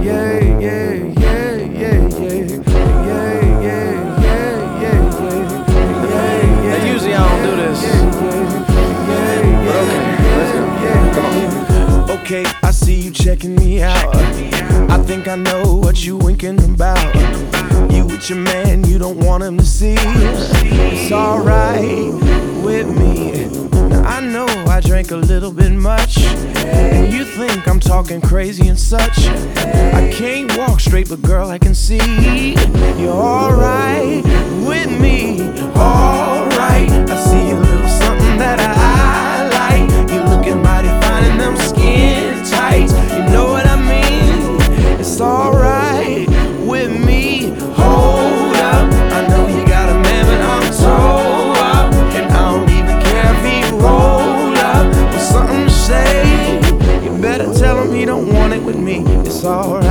Now usually I don't do this, but okay, let's go. Come on. Okay, I see you checking me out. I think I know what you winking about. You with your man, you don't want him to see. It's alright with me. Now I know I drank a little bit much, and you think I'm talking crazy and such. I can't walk straight, but girl, I can see you're alright with me. Alright, I see a little something that I like. You looking mighty fine in them skin tights. You know what I mean? It's alright with me. Hold up, I know you got a man, but I'm toe up, and I don't even care if he roll up with something to say. You better tell him he don't want it with me. It's alright.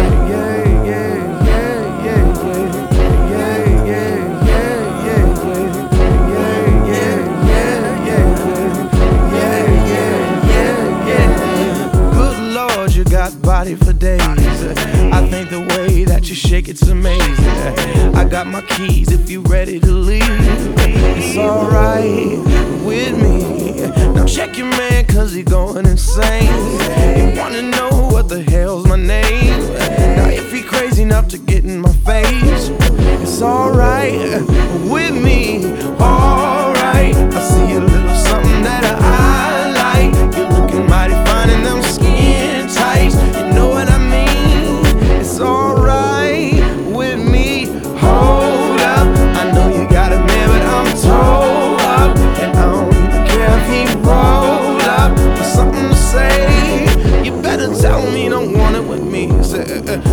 Good Lord, you got body for days. I think the way that you shake it's amazing. I got my keys if you ready to leave. It's alright with me. Now check your man, cause he going insane. You wanna know what the hell's my name? Now if he crazy enough to get in my face, it's alright with me. Alright, I see a little something that I like. You're looking mighty fine in them skin tights. You know what I mean? It's alright with me. Hold up, I know you got a man, but I'm toe up, and I don't even care if he roll up with something to say. You better tell him you don't want it with me. Say,